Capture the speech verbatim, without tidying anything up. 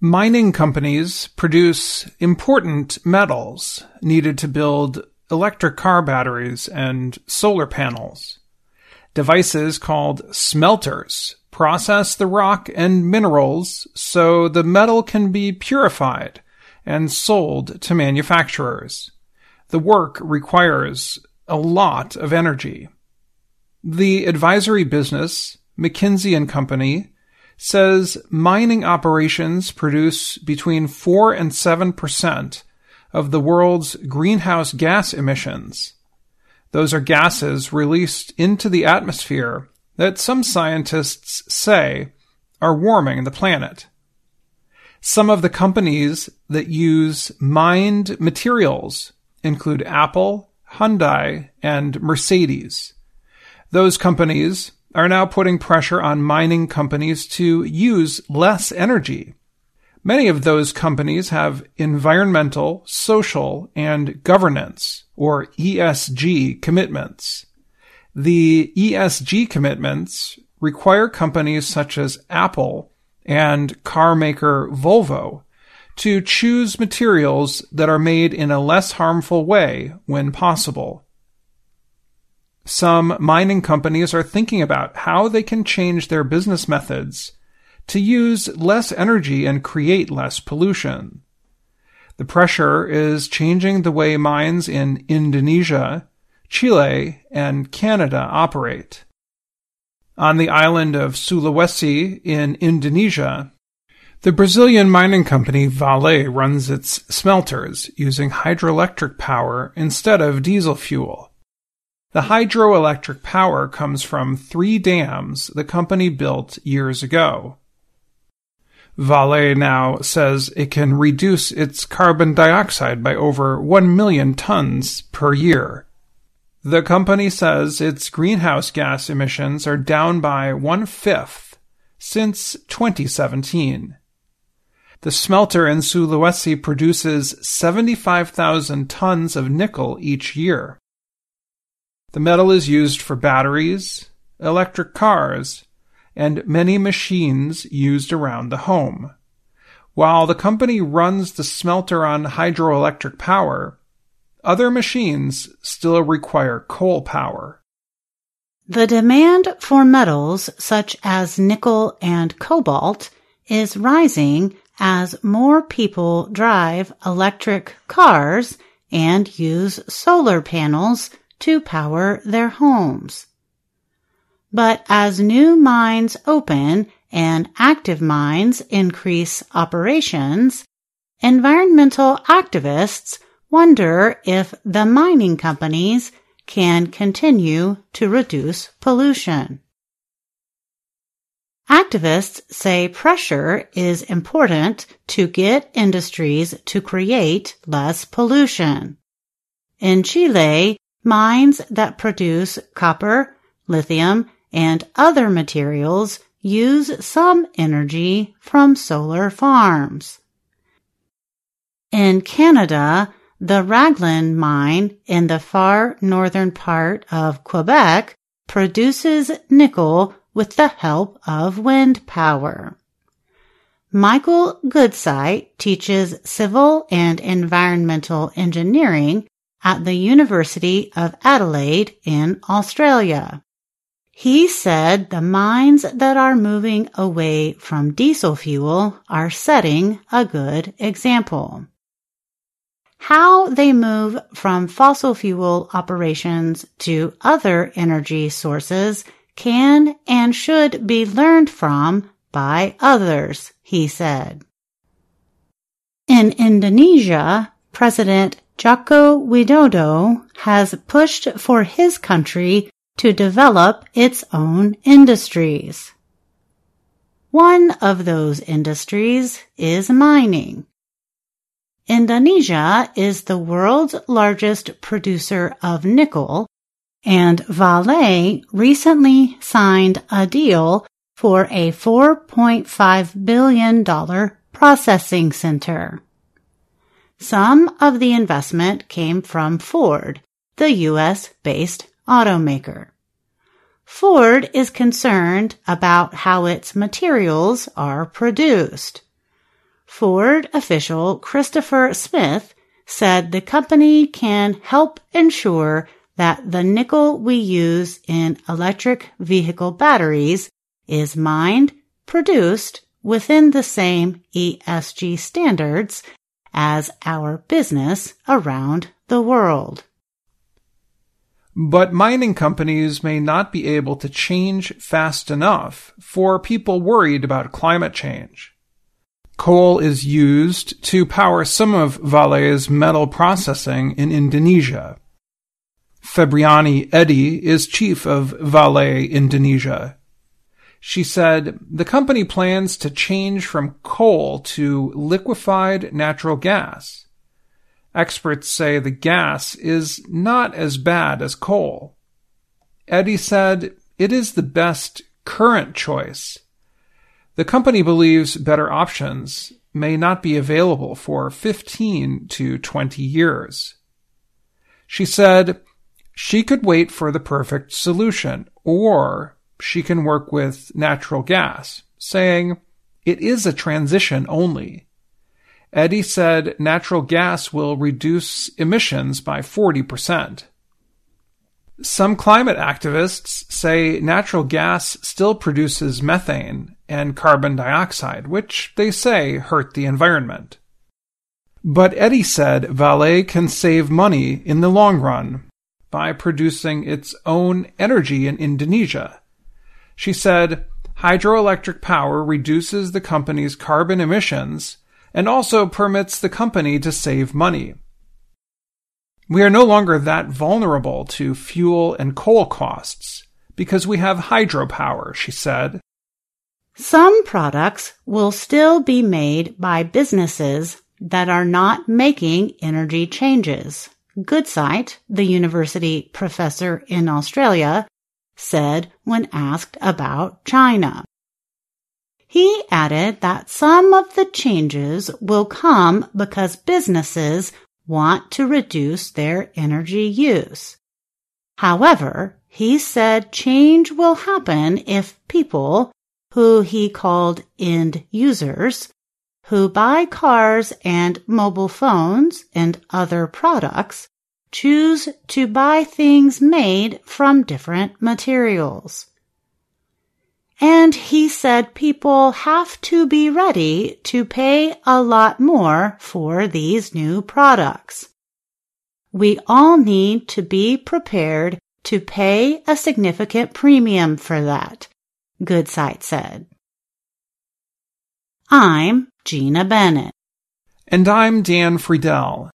Mining companies produce important metals needed to build electric car batteries and solar panels. Devices called smelters process the rock and minerals so the metal can be purified and sold to manufacturers. The work requires a lot of energy. The advisory business, McKinsey and Company, says mining operations produce between four and seven percent of the world's greenhouse gas emissions. Those are gases released into the atmosphere that some scientists say are warming the planet. Some of the companies that use mined materials include Apple, Hyundai, and Mercedes. Those companies are now putting pressure on mining companies to use less energy. Many of those companies have environmental, social, and governance, or E S G, commitments. The E S G commitments require companies such as Apple and car maker Volvo to choose materials that are made in a less harmful way when possible. Some mining companies are thinking about how they can change their business methods to use less energy and create less pollution. The pressure is changing the way mines in Indonesia, Chile, and Canada operate. On the island of Sulawesi in Indonesia, the Brazilian mining company Vale runs its smelters using hydroelectric power instead of diesel fuel. The hydroelectric power comes from three dams the company built years ago. Vale now says it can reduce its carbon dioxide by over one million tons per year. The company says its greenhouse gas emissions are down by one-fifth since twenty seventeen. The smelter in Sulawesi produces seventy-five thousand tons of nickel each year. The metal is used for batteries, electric cars, and many machines used around the home. While the company runs the smelter on hydroelectric power, other machines still require coal power. The demand for metals such as nickel and cobalt is rising as more people drive electric cars and use solar panels to power their homes. But as new mines open and active mines increase operations, environmental activists wonder if the mining companies can continue to reduce pollution. Activists say pressure is important to get industries to create less pollution. In Chile, mines that produce copper, lithium, and other materials use some energy from solar farms. In Canada, the Raglan mine in the far northern part of Quebec produces nickel with the help of wind power. Michael Goodsight teaches civil and environmental engineering at the University of Adelaide in Australia. He said the mines that are moving away from diesel fuel are setting a good example. How they move from fossil fuel operations to other energy sources can and should be learned from by others, he said. In Indonesia, President Joko Widodo has pushed for his country to develop its own industries. One of those industries is mining. Indonesia is the world's largest producer of nickel, and Vale recently signed a deal for a four point five billion dollars processing center. Some of the investment came from Ford, the U S-based automaker. Ford is concerned about how its materials are produced. Ford official Christopher Smith said the company can help ensure that the nickel we use in electric vehicle batteries is mined, produced within the same E S G standards as our business around the world. But mining companies may not be able to change fast enough for people worried about climate change. Coal is used to power some of Vale's metal processing in Indonesia. Febriani Eddy is chief of Vale Indonesia. She said, the company plans to change from coal to liquefied natural gas. Experts say the gas is not as bad as coal. Eddy said, it is the best current choice. The company believes better options may not be available for fifteen to twenty years. She said she could wait for the perfect solution, or she can work with natural gas, saying it is a transition only. Eddy said natural gas will reduce emissions by forty percent. Some climate activists say natural gas still produces methane and carbon dioxide, which they say hurt the environment. But Eddy said Vale can save money in the long run by producing its own energy in Indonesia. She said hydroelectric power reduces the company's carbon emissions and also permits the company to save money. We are no longer that vulnerable to fuel and coal costs because we have hydropower, she said. Some products will still be made by businesses that are not making energy changes. Goodsight, the university professor in Australia, said when asked about China. He added that some of the changes will come because businesses want to reduce their energy use. However, he said change will happen if people, who he called end users, who buy cars and mobile phones and other products, choose to buy things made from different materials. And he said people have to be ready to pay a lot more for these new products. We all need to be prepared to pay a significant premium for that, Goodsight said. I'm Gina Bennett. And I'm Dan Friedel.